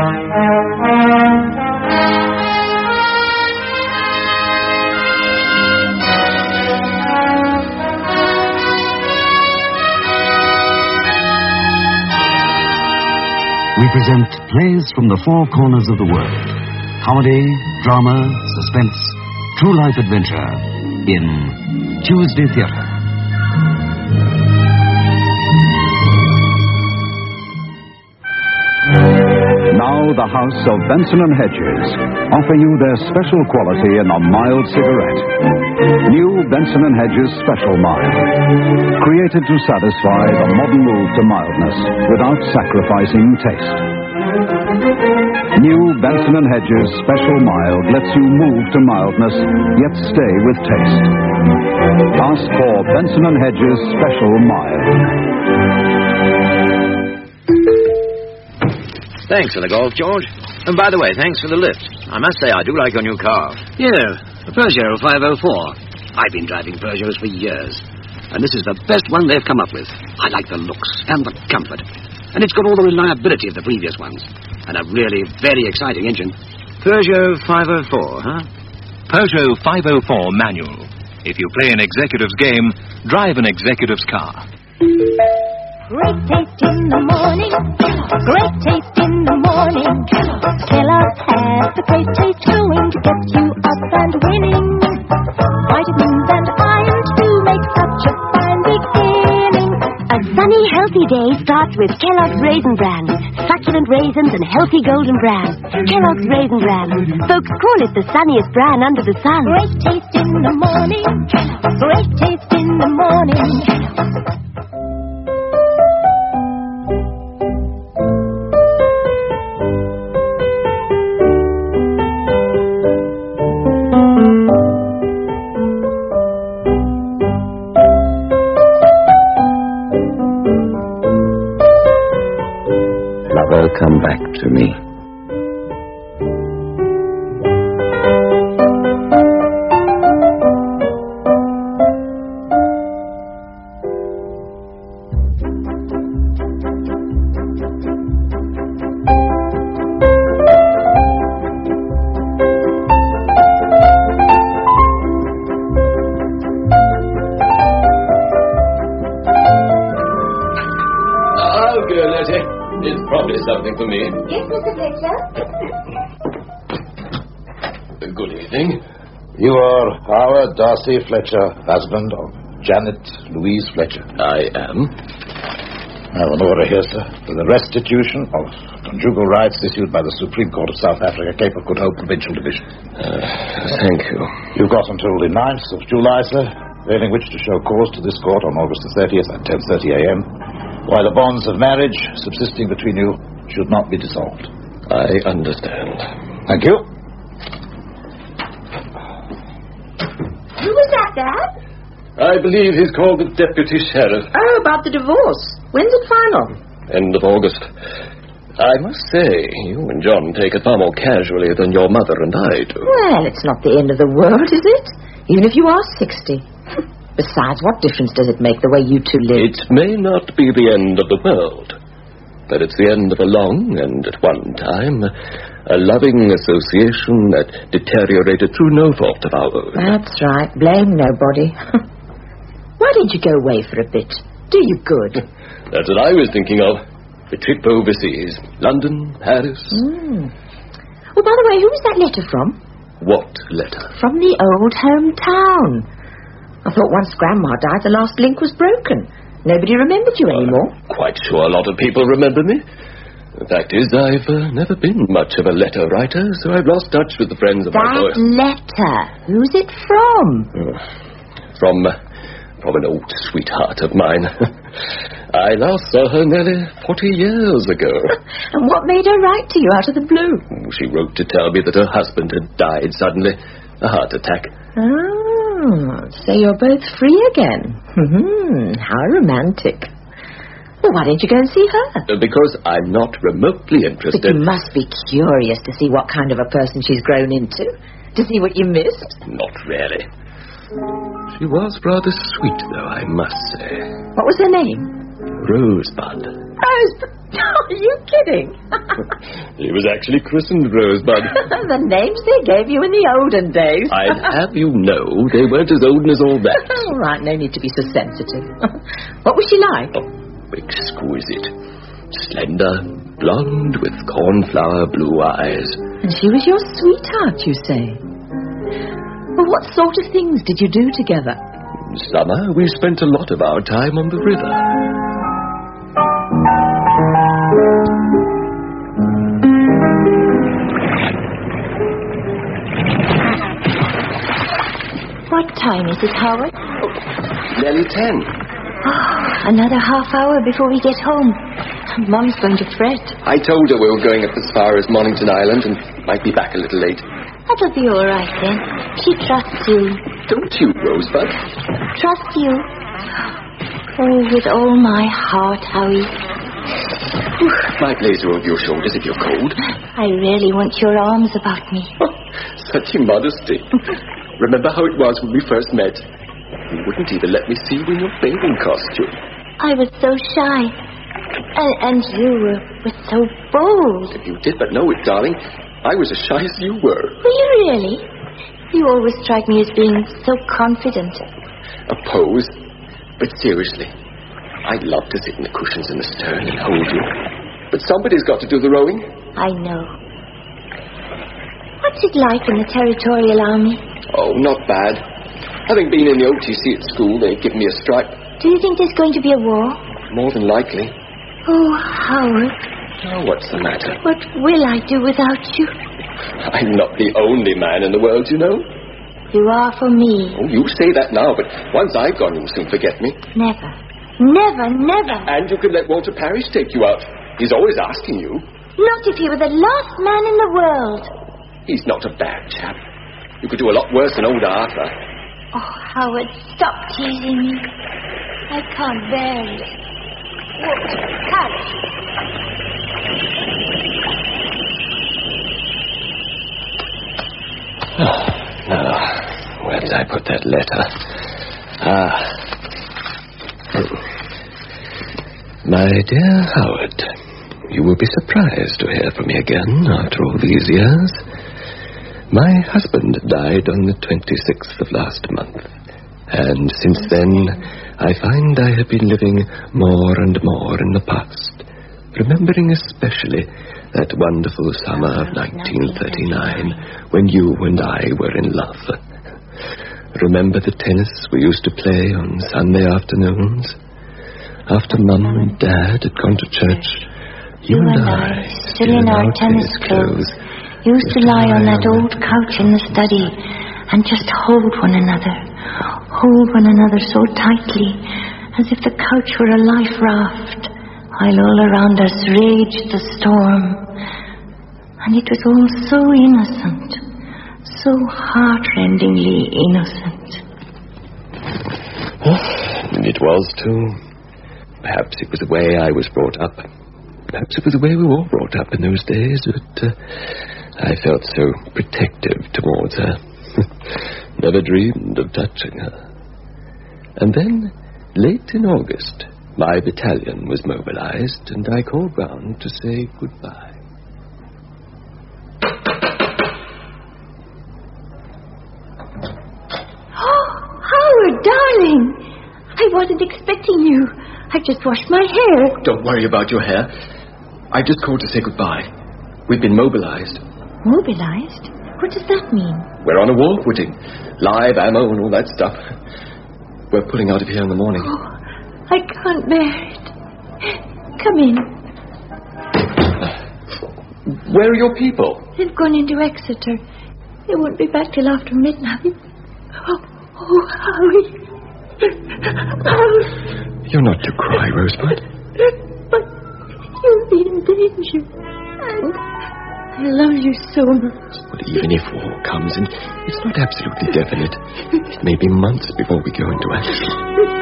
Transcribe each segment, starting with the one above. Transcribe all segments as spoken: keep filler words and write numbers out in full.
We present plays from the four corners of the world. Comedy, drama, suspense, true life adventure in Tuesday Theatre. Now the House of Benson and Hedges offer you their special quality in a mild cigarette. New Benson and Hedges Special Mild. Created to satisfy the modern move to mildness without sacrificing taste. New Benson and Hedges Special Mild lets you move to mildness, yet stay with taste. Ask for Benson and Hedges Special Mild. Thanks for the golf, George. And by the way, thanks for the lift. I must say I do like your new car. Yeah, the Peugeot five oh four. I've been driving Peugeots for years, and this is the best one they've come up with. I like the looks and the comfort, and it's got all the reliability of the previous ones, and a really very exciting engine. Peugeot five oh four, huh? Peugeot five oh four manual. If you play an executive's game, drive an executive's car. Great taste in the morning, great taste in the morning. Kellogg's has the great taste going to get you up and winning. Vitamins and iron to make such a fine beginning. A sunny, healthy day starts with Kellogg's Raisin Bran. Succulent raisins and healthy golden bran. Kellogg's Raisin Bran. Folks call it the sunniest bran under the sun. Great taste in the morning, great taste in the morning. Come back to me. I'll go, Letty. It's probably something for me. Yes, Mister Fletcher? Good evening. You are Howard Darcy Fletcher, husband of Janet Louise Fletcher. I am. I have an order here, sir, for the restitution of conjugal rights issued by the Supreme Court of South Africa, Cape of Good Hope Provincial Division. Uh, thank you. You've got until the ninth of July, sir, failing which to show cause to this court on August the thirtieth at ten thirty a.m., while the bonds of marriage subsisting between you should not be dissolved. I understand. Thank you. Who was that, Dad? I believe he's called the deputy sheriff. Oh, about the divorce. When's it final? End of August. I must say, you and John take it far more casually than your mother and I do. Well, it's not the end of the world, is it? Even if you are sixty. Besides, what difference does it make the way you two live? It may not be the end of the world, but it's the end of a long and, at one time, a loving association that deteriorated through no fault of our own. That's right. Blame nobody. Why did you go away for a bit? Do you good? That's what I was thinking of. A trip overseas. London, Paris. Mm. Well, by the way, who was that letter from? What letter? From the old hometown. I thought once Grandma died, the last link was broken. Nobody remembered you well, anymore. I'm quite sure a lot of people remember me. The fact is, I've uh, never been much of a letter writer, so I've lost touch with the friends of that my boy. That letter? Who's it from? Uh, from, uh, from an old sweetheart of mine. I last saw her nearly forty years ago. And what made her write to you out of the blue? She wrote to tell me that her husband had died suddenly. A heart attack. Oh, so you're both free again. Hmm, how romantic. Well, why don't you go and see her? Uh, because I'm not remotely interested. But you must be curious to see what kind of a person she's grown into. To see what you missed. Not really. She was rather sweet, though, I must say. What was her name? Rosebud. Rosebud? Are you kidding? He was actually christened Rosebud. The names they gave you in the olden days. I'd have you know they weren't as olden as all that. All right, no need to be so sensitive. What was she like? Oh, exquisite. Slender, blonde, with cornflower blue eyes. And she was your sweetheart, you say? Well, what sort of things did you do together? Summer, we spent a lot of our time on the river. What time is it, Howard? Oh, nearly ten. Oh, another half hour before we get home. Mom's going to fret. I told her we were going up as far as Mornington Island and might be back a little late. That'll be all right then. She trusts you. Don't you, Rosebud? Trust you? Oh, with all my heart, Howie. My blazer over your shoulders if you're cold. I really want your arms about me. Such immodesty. Remember how it was when we first met? You wouldn't even let me see you in your bathing costume. I was so shy. And, and you were, were so bold. If you did but know it, darling, I was as shy as you were. Were you really? You always strike me as being so confident. A pose. But seriously, I'd love to sit in the cushions in the stern and hold you. But somebody's got to do the rowing. I know. What's it like in the Territorial Army? Oh, not bad. Having been in the O T C at school, they've given me a stripe. Do you think there's going to be a war? More than likely. Oh, Howard. Oh, what's the matter? What will I do without you? I'm not the only man in the world, you know. You are for me. Oh, you say that now, but once I've gone, you'll soon forget me. Never. Never, never. And you can let Walter Parrish take you out. He's always asking you. Not if he were the last man in the world. He's not a bad chap. You could do a lot worse than old Arthur. Oh, Howard, stop teasing me. I can't bear it. Walter Parrish. Oh, now, where did I put that letter? Ah. My dear Howard, you will be surprised to hear from me again after all these years. My husband died on the twenty-sixth of last month, and since then I find I have been living more and more in the past, remembering especially that wonderful summer of nineteen thirty-nine when you and I were in love. Remember the tennis we used to play on Sunday afternoons? After Mum and Dad had gone to church, you, you and I, still in our tennis clothes, used to lie on that old couch in the study and just hold one another, hold one another so tightly as if the couch were a life raft, while all around us raged the storm. And it was all so innocent, so heart-rendingly innocent. It was, too. Perhaps it was the way I was brought up. Perhaps it was the way we were all brought up in those days, but uh, I felt so protective towards her. Never dreamed of touching her. And then, late in August, my battalion was mobilized, and I called round to say goodbye. Oh, Howard, darling! I wasn't expecting you. I've just washed my hair. Don't worry about your hair. I just called to say goodbye. We've been mobilized. Mobilized? What does that mean? We're on a war footing. Live ammo and all that stuff. We're pulling out of here in the morning. Oh, I can't bear it. Come in. Where are your people? They've gone into Exeter. They won't be back till after midnight. Oh, oh Howie. Howie. You're not to cry, Rosebud. But you'll be in danger. And I love you so much. But even if war comes, and it's not absolutely definite, it may be months before we go into action.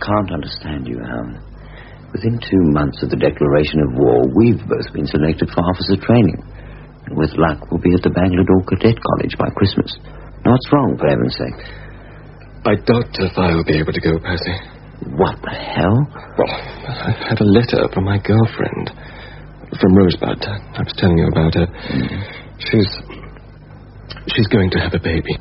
can't understand you, Howard. Within two months of the declaration of war, we've both been selected for officer training. And with luck, we'll be at the Bangalore Cadet College by Christmas. Now, what's wrong, for heaven's sake? I doubt if I'll be able to go, Percy. What the hell? Well, I've had a letter from my girlfriend. From Rosebud. I was telling you about her. Mm. She's... She's going to have a baby.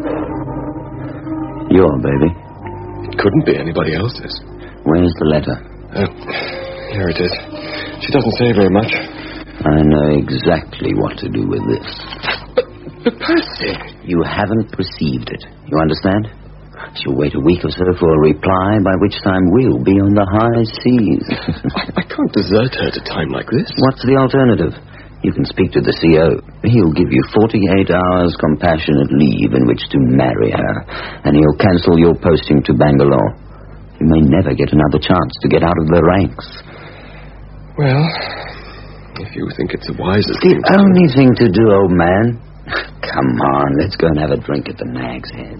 Your baby? It couldn't be anybody else's. Where's the letter? Uh, here it is. She doesn't say very much. I know exactly what to do with this. But, but Percy... You haven't received it. You understand? She'll wait a week or so for a reply, by which time we'll be on the high seas. I, I can't desert her at a time like this. What's the alternative? You can speak to the C O. He'll give you forty-eight hours compassionate leave in which to marry her, and he'll cancel your posting to Bangalore. You may never get another chance to get out of the ranks. Well, if you think it's the wisest the thing to only do... thing to do, old man. Come on, let's go and have a drink at the Nag's Head.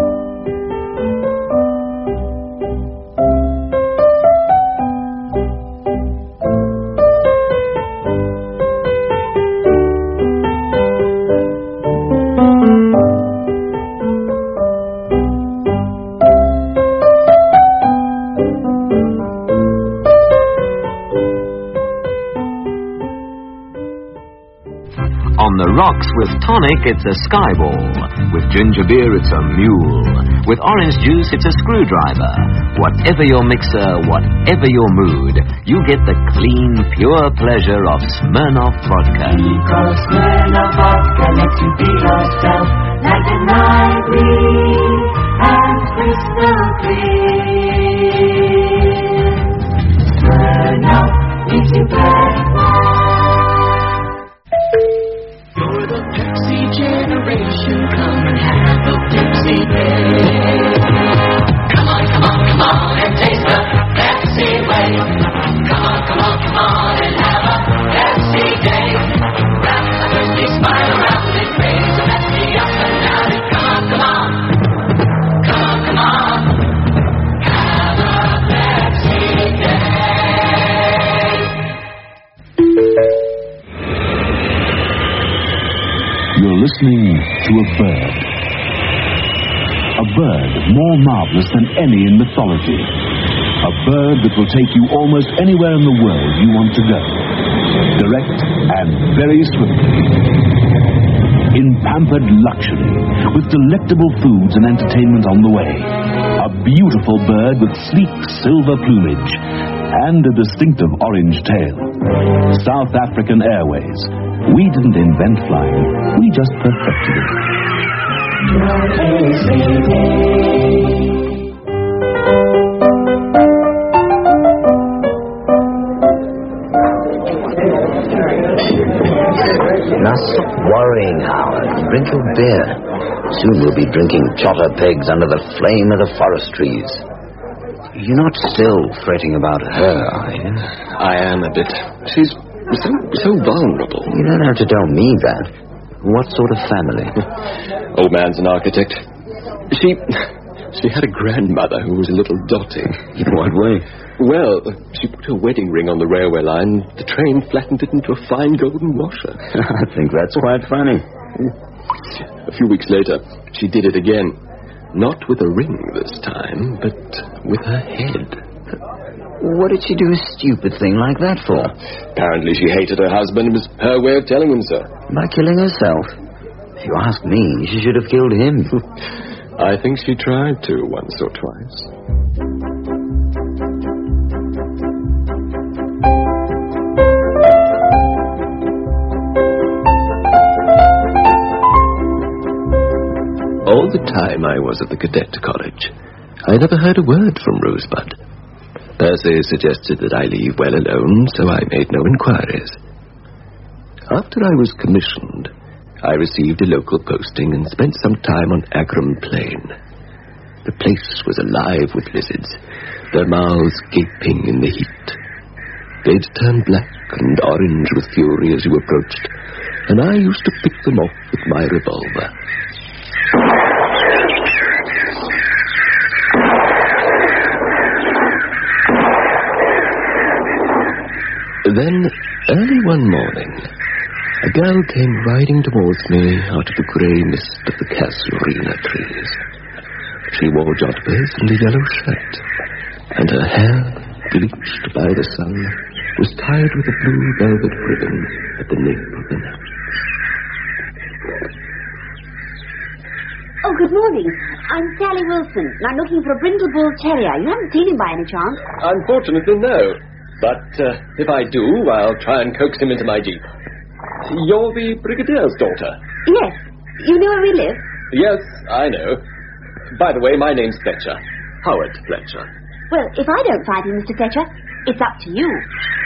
On the rocks with tonic, it's a skyball. With ginger beer, it's a mule. With orange juice, it's a screwdriver. Whatever your mixer, whatever your mood, you get the clean, pure pleasure of Smirnoff vodka. Because Smirnoff vodka lets you be yourself, like a night breeze and crystal clear. Smirnoff makes you better. Generation, come and have a Pepsi Day. Come on, come on, come on and taste the Pepsi way. Come on, come on, come on and have a Pepsi Day. Wrap a thirsty smile around it, raise a Pepsi up and down it. Come on, come on, come on, come on, have a Pepsi Day. You're listening to a bird. A bird more marvelous than any in mythology. A bird that will take you almost anywhere in the world you want to go. Direct and very swiftly. In pampered luxury, with delectable foods and entertainment on the way. A beautiful bird with sleek silver plumage and a distinctive orange tail. South African Airways. We didn't invent flying, we just perfected it. Now stop worrying, Howard. Drink your beer. Soon we'll be drinking chotter pegs under the flame of the forest trees. You're not still fretting about her, are you? I am a bit. She's so, so vulnerable. You don't have to tell me that. What sort of family? Old man's an architect. She... She had a grandmother who was a little dotty. In what way? Well, she put her wedding ring on the railway line. The train flattened it into a fine golden washer. I think that's quite funny. A few weeks later, she did it again. Not with a ring this time, but with her head. What did she do a stupid thing like that for? Apparently she hated her husband. It was her way of telling him so. By killing herself? If you ask me, she should have killed him. I think she tried to once or twice. All the time I was at the cadet college, I never heard a word from Rosebud. Percy suggested that I leave well alone, so I made no inquiries. After I was commissioned, I received a local posting and spent some time on Agram Plain. The place was alive with lizards, their mouths gaping in the heat. They'd turn black and orange with fury as you approached, and I used to pick them off with my revolver. Then, early one morning, a girl came riding towards me out of the grey mist of the casuarina trees. She wore jodhpurs and a yellow shirt, and her hair, bleached by the sun, was tied with a blue velvet ribbon at the nape of the neck. Oh, good morning. I'm Sally Wilson, and I'm looking for a Brindle Bull Terrier. You haven't seen him by any chance? Unfortunately, no. But uh, if I do, I'll try and coax him into my jeep. You're the Brigadier's daughter? Yes. You know where we live? Yes, I know. By the way, my name's Fletcher. Howard Fletcher. Well, if I don't find him, Mister Fletcher, it's up to you.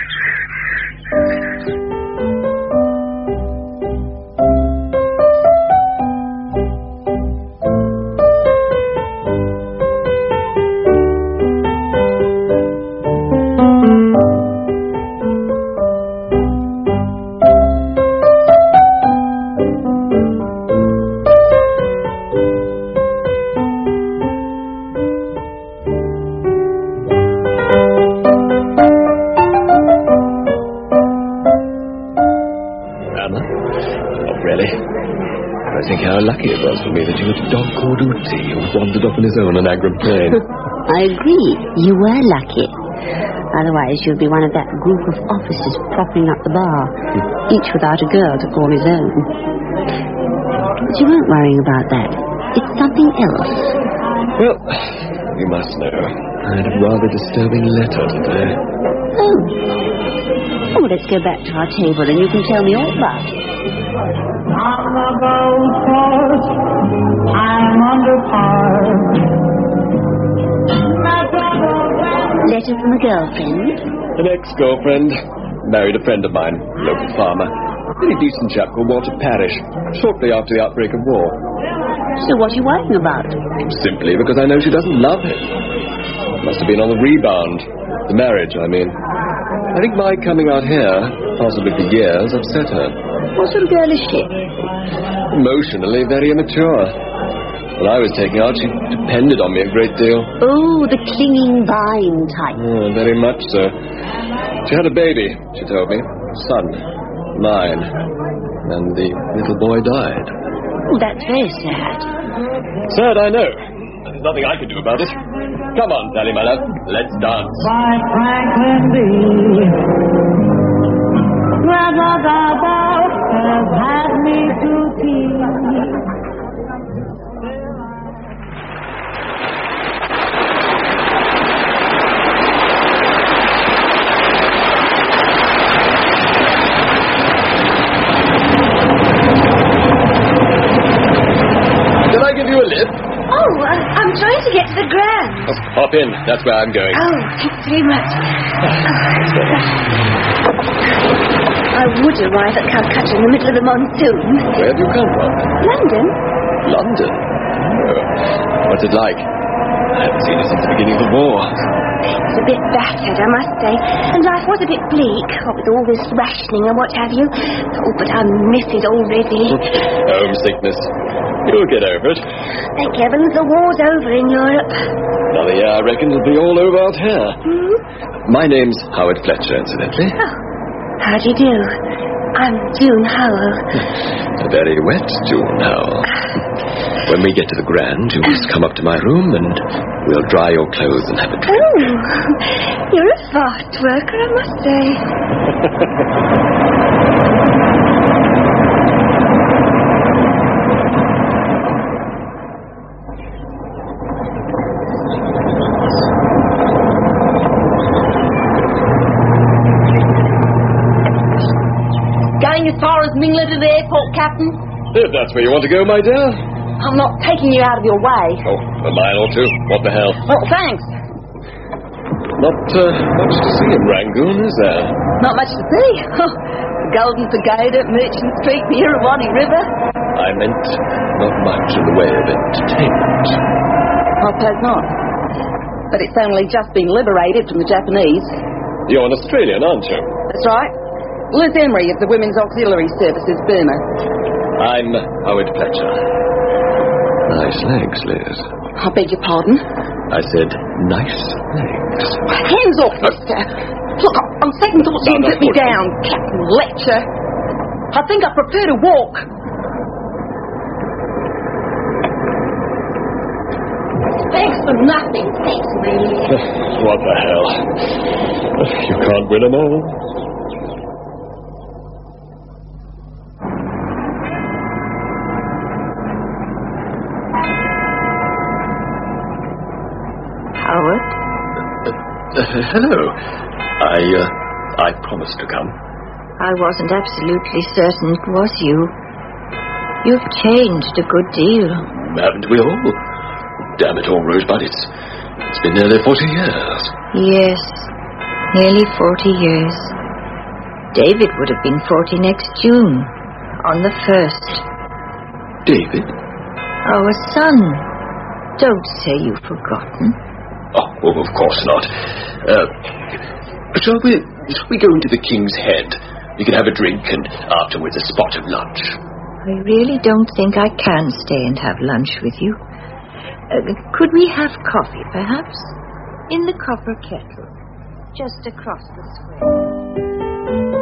How lucky it was for me that you had a dog called Uti who wandered off on his own on Agram Plain. I agree. You were lucky. Otherwise, you'd be one of that group of officers propping up the bar, each without a girl to call his own. But you weren't worrying about that. It's something else. Well, you must know, I had a rather disturbing letter today. Oh. Oh, let's go back to our table and you can tell me all about it. On the golf course, I'm under par. Letter from a girlfriend? An ex-girlfriend. Married a friend of mine, local farmer. Very decent chap called Walter Parrish, shortly after the outbreak of war. So what are you worrying about? Simply because I know she doesn't love him. Must have been on the rebound. The marriage, I mean. I think my coming out here, possibly for years, upset her. What sort of girl is she? Emotionally very immature. When I was taking out, she depended on me a great deal. Oh, the clinging vine type. Oh, very much so. She had a baby, she told me. Son. Mine. And the little boy died. Oh, that's very sad. Sad, I know. There's nothing I can do about it. Come on, Sally, my love. Let's dance. By Franklin B. Grandma has had me to tea. Did I give you a lift? Oh, uh, I'm trying to get to the Grand. Oh, hop in. That's where I'm going. Oh, thanks very much. I would arrive at Calcutta in the middle of the monsoon. Where have you come from? London. London? Oh. What's it like? I haven't seen it since the beginning of the war. It's a bit battered, I must say. And life was a bit bleak, what with all this rationing and what have you. Oh, but I miss it already. Homesickness. You'll get over it. Thank heavens the war's over in Europe. Another year, I reckon, it'll be all over out here. Hmm? My name's Howard Fletcher, incidentally. Oh, how do you do? I'm June Howell. A very wet June Howell. When we get to the Grand, you must come up to my room and we'll dry your clothes and have a drink. Oh, you're a fast worker, I must say. Going as far as Mingla to the airport, Captain? If that's where you want to go, my dear. I'm not taking you out of your way. Oh, a mile or two. What the hell? Well, thanks. Not uh, much to see in Rangoon, is there? Not much to see. The Golden Pagoda, Merchant Street, the Irrawaddy River. I meant not much in the way of entertainment. I suppose not. But it's only just been liberated from the Japanese. You're an Australian, aren't you? That's right. Liz Emery of the Women's Auxiliary Services, Burma. I'm Howard Fletcher. Nice legs, Liz. I beg your pardon? I said nice legs. Hands off, mister. Look, on second thoughts, you can put me Now, down, Captain Letcher. I think I prefer to walk. Thanks for nothing. Thanks, really. What the hell? You can't win them all. Howard? Uh, hello. I, uh, I promised to come. I wasn't absolutely certain it was you. You've changed a good deal. Haven't we all? Damn it all, Rosebud, it's, it's been nearly forty years. Yes, nearly forty years. David would have been forty next June, on the first. David? Our son. Don't say you've forgotten. Oh, well, of course not. Uh, shall we, shall we go into the King's Head? We can have a drink and afterwards a spot of lunch. I really don't think I can stay and have lunch with you. Uh, could we have coffee, perhaps? In the copper kettle, just across the square.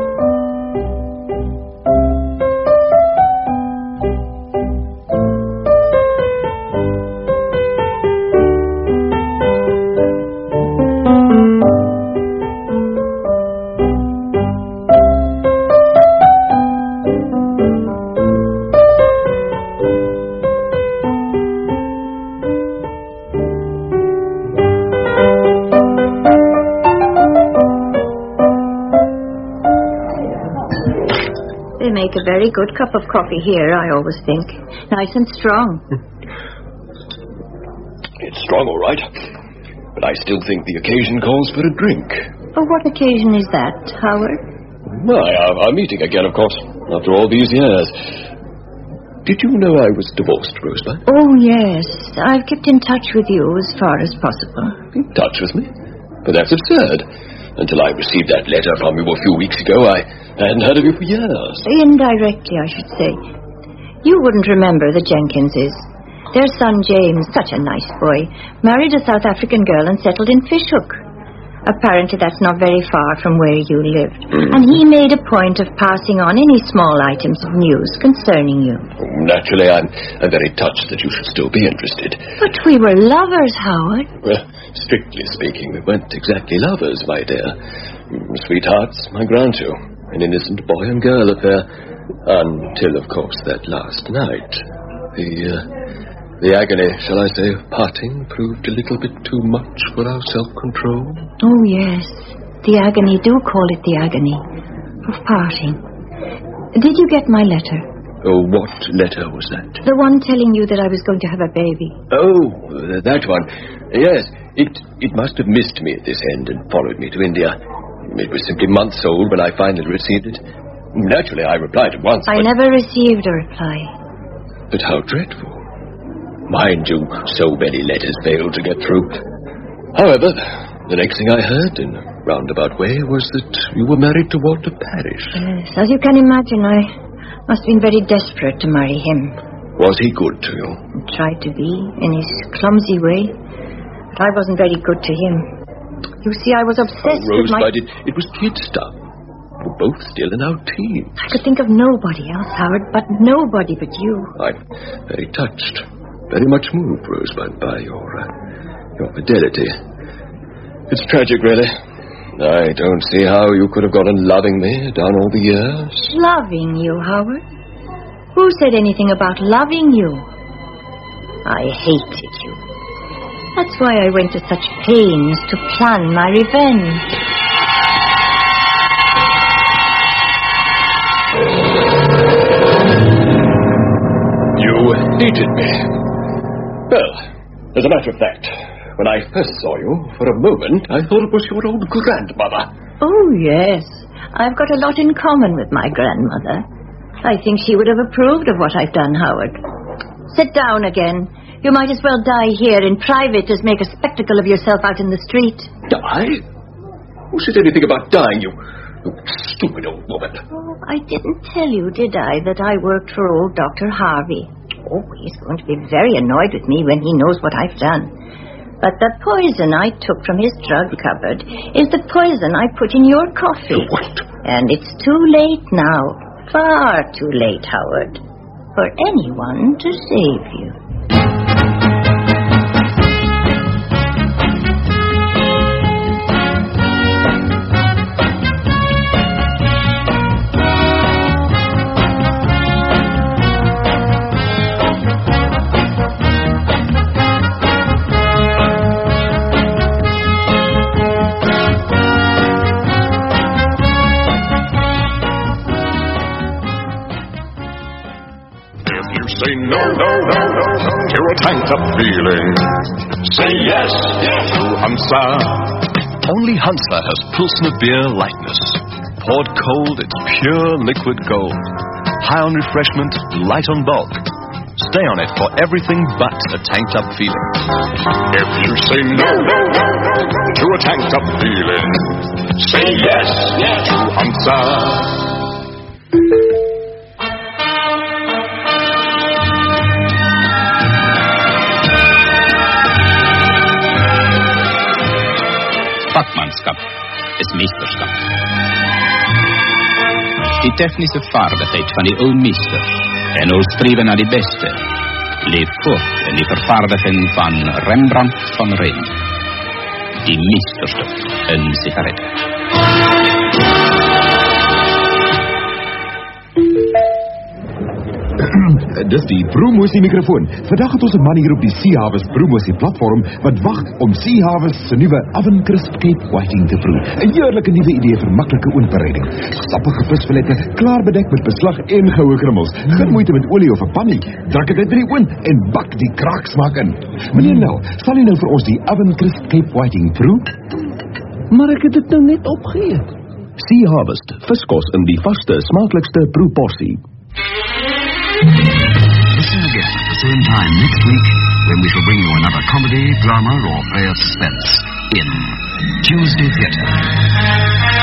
Make a very good cup of coffee here, I always think. Nice and strong. It's strong, all right. But I still think the occasion calls for a drink. Oh, what occasion is that, Howard? Why, our, our meeting again, of course, after all these years. Did you know I was divorced, Rosebud? Oh, yes. I've kept in touch with you as far as possible. In touch with me? But that's absurd. Until I received that letter from you a few weeks ago, I hadn't heard of you for years. Indirectly, I should say. You wouldn't remember the Jenkinses. Their son James, such a nice boy, married a South African girl and settled in Fishhook. Apparently that's not very far from where you lived. Mm. And he made a point of passing on any small items of news concerning you. Naturally, I'm, I'm very touched that you should still be interested. But we were lovers, Howard. Well, strictly speaking, we weren't exactly lovers, my dear. Sweethearts, I grant you. An innocent boy and girl affair. Until, of course, that last night. The, uh, the agony, shall I say, of parting proved a little bit too much for our self-control. Oh, yes. The agony, do call it the agony of parting. Did you get my letter? Oh, what letter was that? The one telling you that I was going to have a baby. Oh, that one. Yes, it, it must have missed me at this end and followed me to India. It was simply months old when I finally received it. Naturally, I replied at once. I but... never received a reply. But how dreadful. Mind you, so many letters failed to get through. However, the next thing I heard, in a roundabout way, was that you were married to Walter Parrish. Yes, as you can imagine, I must have been very desperate to marry him. Was he good to you? He tried to be, in his clumsy way. But I wasn't very good to him. You see, I was obsessed oh, with my... Rosebud, it, it was kid stuff. We're both still in our teens. I could think of nobody else, Howard, but nobody but you. I'm very touched, very much moved, Rosebud, by your, uh, your fidelity. It's tragic, really. I don't see how you could have gone on loving me down all the years. Loving you, Howard? Who said anything about loving you? I hated you. That's why I went to such pains to plan my revenge. You hated me. Well, as a matter of fact, when I first saw you, for a moment, I thought it was your old grandmother. Oh, yes. I've got a lot in common with my grandmother. I think she would have approved of what I've done, Howard. Sit down again. You might as well die here in private as make a spectacle of yourself out in the street. Die? Who said anything about dying, you, you stupid old woman? Oh, I didn't tell you, did I, that I worked for old Doctor Harvey. Oh, he's going to be very annoyed with me when he knows what I've done. But the poison I took from his drug cupboard is the poison I put in your coffee. What? And it's too late now. Far too late, Howard, for anyone to save you. Say no, no, no, no, no to a tanked-up feeling. Say yes, yes to Hansa. Only Hansa has Pilsner beer lightness. Poured cold, it's pure liquid gold. High on refreshment, light on bulk. Stay on it for everything but a tanked-up feeling. If you say no, no, no, no, no to a tanked-up feeling, say yes, yes to Hansa. Vakmanskap is meesterskap. Die technische vaardigheid van die ou meester en ons streven naar die beste leeft voort in die vervaardiging van Rembrandt van Rijn. Die meesterstuk in sigaretten. Dis die Bromosie microfoon. Vandag het ons 'n man hier op die Sea Harvest Bromosie platform wat wag om Sea Harvest se nuwe Oven Crisp Cape Whiting te proe. 'n Heerlike nuwe idee vir maklike oondbereiding. Sappige visfilette, klaar bedek met beslag en goue krummels. Geen moeite met olie of 'n pan nie. Druk dit uit die oond en bak die kraaksmaak in. Meneer Nel, sal u nou vir ons die Oven Crisp Cape Whiting proe? Maar ek het dit nou net opgeëet. Sea Harvest, viskos in die vaste, smaaklikste proeporsie. Listen again at the same time next week when we shall bring you another comedy, drama, or player suspense in Tuesday Theatre.